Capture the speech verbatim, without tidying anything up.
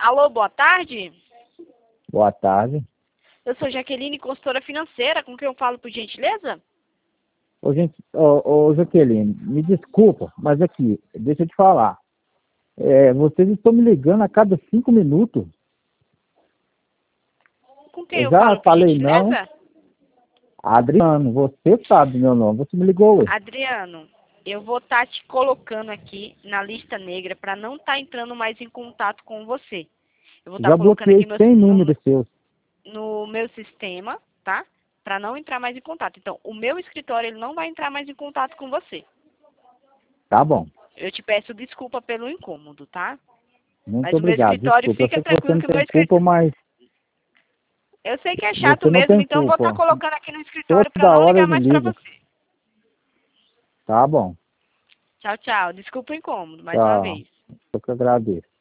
Alô, boa tarde. Boa tarde. Eu sou Jaqueline, consultora financeira. Com quem eu falo, por gentileza? Ô, gente, ô, ô, Jaqueline, me desculpa, mas aqui, deixa eu te falar. É, vocês estão me ligando a cada cinco minutos. Com quem Eu eu já falo, por falei não. gentileza? Adriano, você sabe meu nome, você me ligou hoje. Adriano, eu vou estar te colocando aqui na lista negra para não estar entrando mais em contato com você. Eu vou estar Já colocando aqui bloqueei meu, cem no, números seus. no meu sistema, tá? Para não entrar mais em contato. Então, o meu escritório ele não vai entrar mais em contato com você. Tá bom. Eu te peço desculpa pelo incômodo, tá? Muito Mas o meu obrigado. escritório, Desculpa. Eu fica sei que você tranquilo não que o meu tem culpa, escritório... mas Eu sei que é chato você não mesmo, tem então eu vou estar culpa. colocando aqui no escritório para Toda não hora ligar eu me mais para ligo. você. Tá bom. Tchau, tchau. Desculpa o incômodo, mais uma Tchau. vez. Eu que agradeço.